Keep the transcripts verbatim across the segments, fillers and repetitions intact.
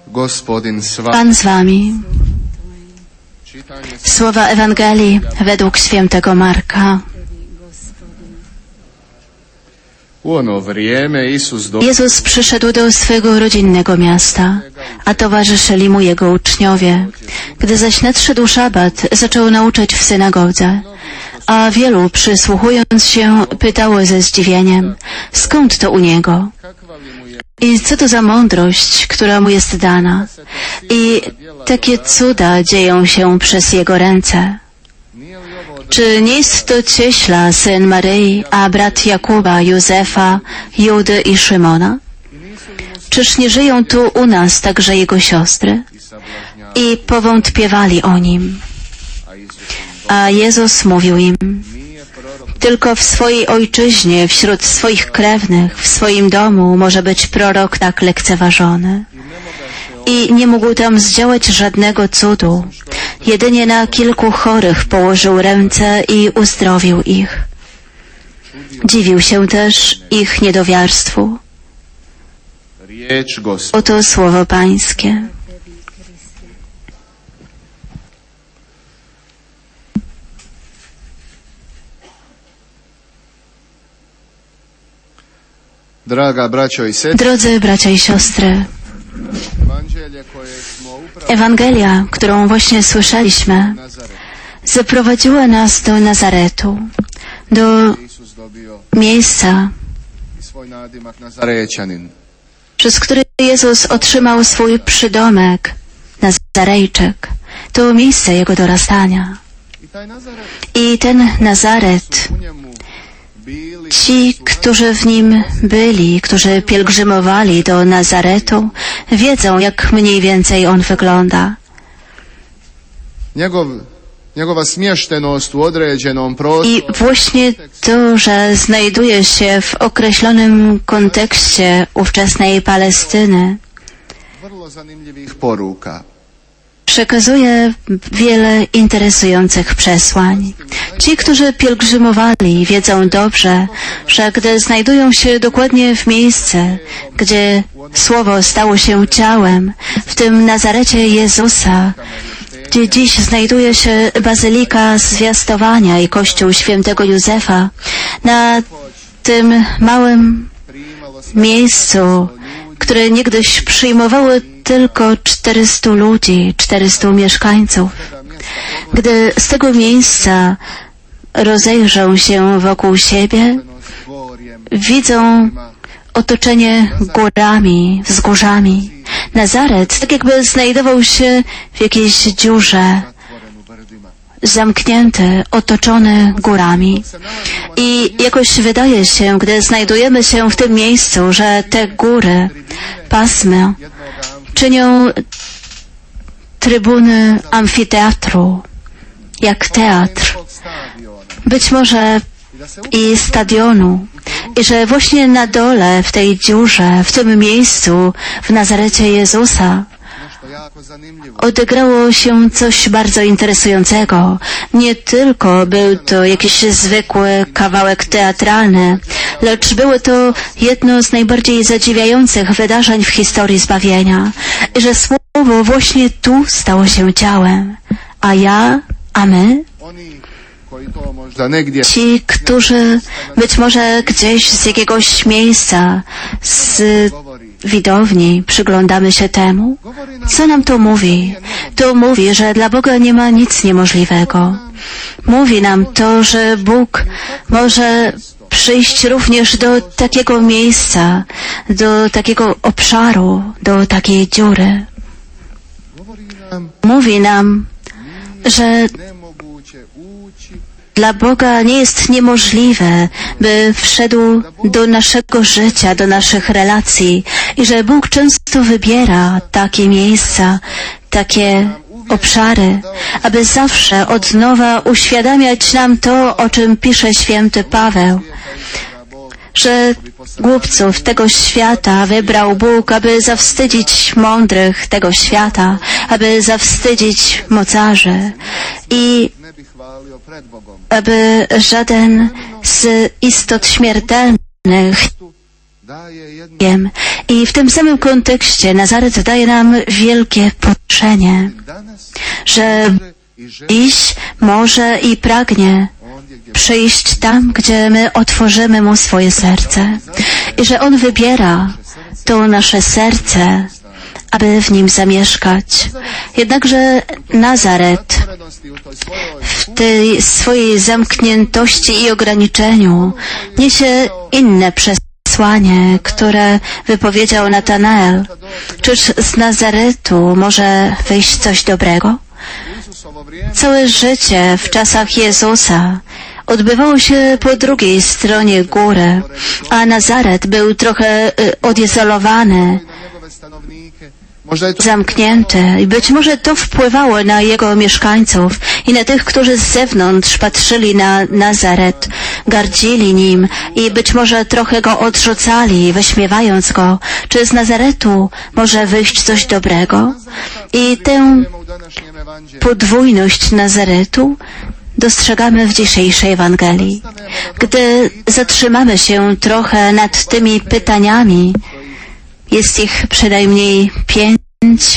Pan z wami. Słowa Ewangelii według świętego Marka. Jezus przyszedł do swego rodzinnego miasta, a towarzyszyli mu jego uczniowie. Gdy zaś nadszedł szabat, zaczął nauczać w synagodze, a wielu, przysłuchując się, pytało ze zdziwieniem, skąd to u niego? I co to za mądrość, która mu jest dana? I takie cuda dzieją się przez jego ręce. Czy nie jest to cieśla, syn Maryi, a brat Jakuba, Józefa, Judy i Szymona? Czyż nie żyją tu u nas także jego siostry? I powątpiewali o nim. A Jezus mówił im, tylko w swojej ojczyźnie, wśród swoich krewnych, w swoim domu może być prorok tak lekceważony. I nie mógł tam zdziałać żadnego cudu. Jedynie na kilku chorych położył ręce i uzdrowił ich. Dziwił się też ich niedowiarstwu. Oto słowo Pańskie. Drodzy bracia i siostry, Ewangelia, którą właśnie słyszeliśmy, zaprowadziła nas do Nazaretu, do miejsca, przez które Jezus otrzymał swój przydomek, Nazarejczyk. To miejsce Jego dorastania. I ten Nazaret, ci, którzy w nim byli, którzy pielgrzymowali do Nazaretu, wiedzą, jak mniej więcej on wygląda. I właśnie to, że znajduje się w określonym kontekście ówczesnej Palestyny, przekazuje wiele interesujących przesłań. Ci, którzy pielgrzymowali, wiedzą dobrze, że gdy znajdują się dokładnie w miejsce, gdzie Słowo stało się ciałem, w tym Nazarecie Jezusa, gdzie dziś znajduje się Bazylika Zwiastowania i Kościół Świętego Józefa, na tym małym miejscu, które niegdyś przyjmowało tylko czterystu ludzi, czterystu mieszkańców. Gdy z tego miejsca rozejrzą się wokół siebie, widzą otoczenie górami, wzgórzami. Nazaret tak jakby znajdował się w jakiejś dziurze, zamknięty, otoczony górami. I jakoś wydaje się, gdy znajdujemy się w tym miejscu, że te góry, pasmy, czynią trybuny amfiteatru, jak teatr, być może i stadionu, i że właśnie na dole, w tej dziurze, w tym miejscu, w Nazarecie Jezusa, odegrało się coś bardzo interesującego. Nie tylko był to jakiś zwykły kawałek teatralny, lecz było to jedno z najbardziej zadziwiających wydarzeń w historii zbawienia. I że Słowo właśnie tu stało się ciałem. A ja, a my? Ci, którzy być może gdzieś z jakiegoś miejsca, z widowni przyglądamy się temu, co nam to mówi? To mówi, że dla Boga nie ma nic niemożliwego. Mówi nam to, że Bóg może przyjść również do takiego miejsca, do takiego obszaru, do takiej dziury. Mówi nam, że dla Boga nie jest niemożliwe, by wszedł do naszego życia, do naszych relacji i że Bóg często wybiera takie miejsca, takie obszary, aby zawsze od nowa uświadamiać nam to, o czym pisze święty Paweł, że głupców tego świata wybrał Bóg, aby zawstydzić mądrych tego świata, aby zawstydzić mocarzy i aby żaden z istot śmiertelnych I w tym samym kontekście Nazaret daje nam wielkie pocieszenie, że dziś może i pragnie przyjść tam, gdzie my otworzymy Mu swoje serce i że On wybiera to nasze serce, aby w nim zamieszkać. Jednakże Nazaret w tej swojej zamkniętości i ograniczeniu niesie inne przesłanie, które wypowiedział Natanael. Czyż z Nazaretu może wyjść coś dobrego? Całe życie w czasach Jezusa odbywało się po drugiej stronie góry, a Nazaret był trochę odizolowany, zamknięty i być może to wpływało na jego mieszkańców i na tych, którzy z zewnątrz patrzyli na Nazaret, gardzili nim i być może trochę go odrzucali, wyśmiewając go. Czy z Nazaretu może wyjść coś dobrego? I tę podwójność Nazaretu dostrzegamy w dzisiejszej Ewangelii. Gdy zatrzymamy się trochę nad tymi pytaniami, jest ich przynajmniej pięć,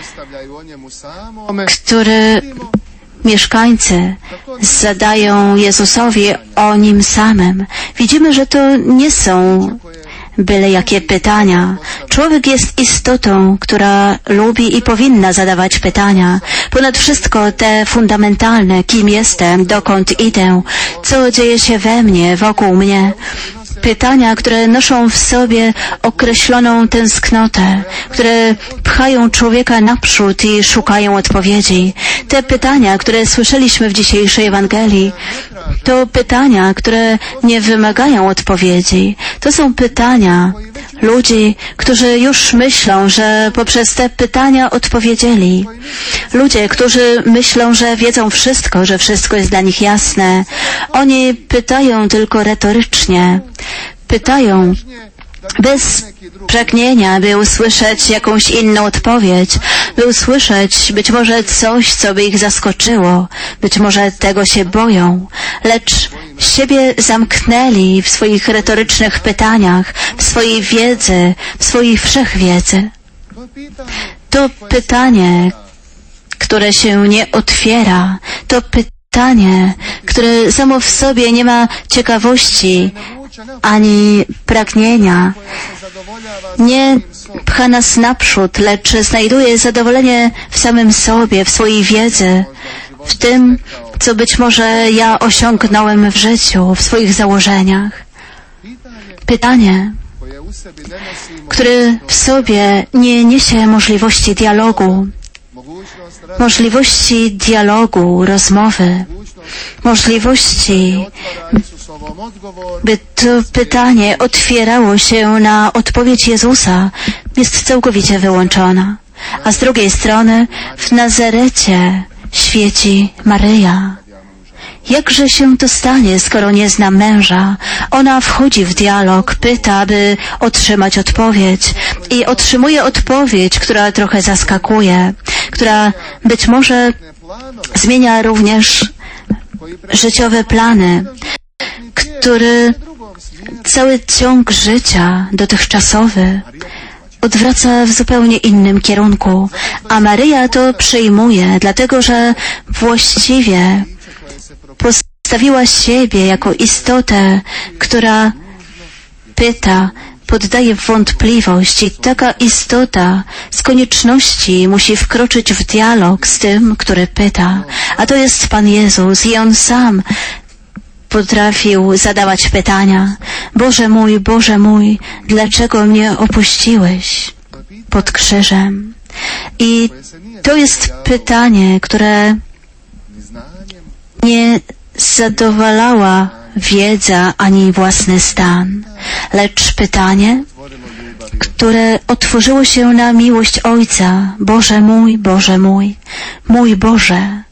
które mieszkańcy zadają Jezusowi o Nim samym. Widzimy, że to nie są byle jakie pytania. Człowiek jest istotą, która lubi i powinna zadawać pytania. Ponad wszystko te fundamentalne, kim jestem, dokąd idę, co dzieje się we mnie, wokół mnie. Pytania, które noszą w sobie określoną tęsknotę, które pchają człowieka naprzód i szukają odpowiedzi. Te pytania, które słyszeliśmy w dzisiejszej Ewangelii, to pytania, które nie wymagają odpowiedzi. To są pytania ludzi, którzy już myślą, że poprzez te pytania odpowiedzieli. Ludzie, którzy myślą, że wiedzą wszystko, że wszystko jest dla nich jasne. Oni pytają tylko retorycznie. Pytają bez pragnienia, by usłyszeć jakąś inną odpowiedź, by usłyszeć być może coś, co by ich zaskoczyło, być może tego się boją, lecz siebie zamknęli w swoich retorycznych pytaniach, w swojej wiedzy, w swojej wszechwiedzy. To pytanie, które się nie otwiera, to pytanie, które samo w sobie nie ma ciekawości, ani pragnienia, nie pcha nas naprzód, lecz znajduje zadowolenie w samym sobie, w swojej wiedzy, w tym, co być może ja osiągnąłem w życiu, w swoich założeniach. Pytanie, które w sobie nie niesie możliwości dialogu, możliwości dialogu, rozmowy, możliwości, by to pytanie otwierało się na odpowiedź Jezusa, jest całkowicie wyłączona. A z drugiej strony w Nazarecie świeci Maryja. Jakże się to stanie, skoro nie zna męża? Ona wchodzi w dialog, pyta, by otrzymać odpowiedź i otrzymuje odpowiedź, która trochę zaskakuje, która być może zmienia również życiowe plany, który cały ciąg życia dotychczasowy odwraca w zupełnie innym kierunku, a Maryja to przyjmuje, dlatego że właściwie postawiła siebie jako istotę, która pyta, poddaje w wątpliwość i taka istota z konieczności musi wkroczyć w dialog z tym, który pyta, a to jest Pan Jezus i On sam potrafił zadawać pytania. Boże mój, Boże mój, dlaczego mnie opuściłeś pod krzyżem? I to jest pytanie, które nie zadowalała wiedza ani własny stan, lecz pytanie, które otworzyło się na miłość Ojca. Boże mój, Boże mój, mój Boże.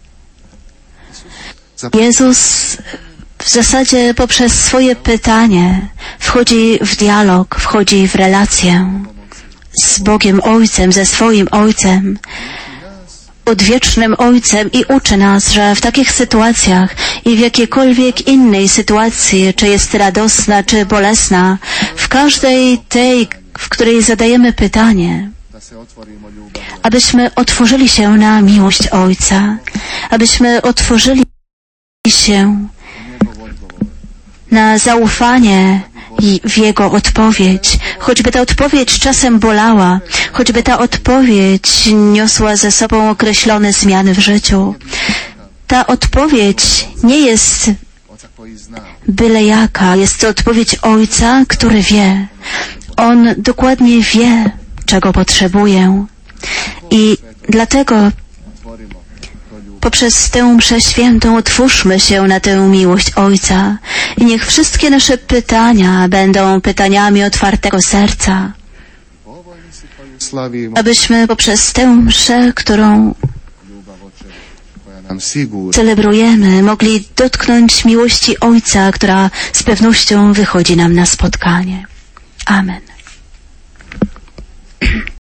Jezus w zasadzie poprzez swoje pytanie wchodzi w dialog, wchodzi w relację z Bogiem Ojcem, ze swoim Ojcem, odwiecznym Ojcem i uczy nas, że w takich sytuacjach i w jakiejkolwiek innej sytuacji, czy jest radosna, czy bolesna, w każdej tej, w której zadajemy pytanie, abyśmy otworzyli się na miłość Ojca, abyśmy otworzyli się na zaufanie i w Jego odpowiedź, choćby ta odpowiedź czasem bolała, choćby ta odpowiedź niosła ze sobą określone zmiany w życiu. Ta odpowiedź nie jest byle jaka, jest to odpowiedź Ojca, który wie. On dokładnie wie, czego potrzebuje. I dlatego poprzez tę mszę świętą otwórzmy się na tę miłość Ojca i niech wszystkie nasze pytania będą pytaniami otwartego serca, abyśmy poprzez tę mszę, którą celebrujemy, mogli dotknąć miłości Ojca, która z pewnością wychodzi nam na spotkanie. Amen.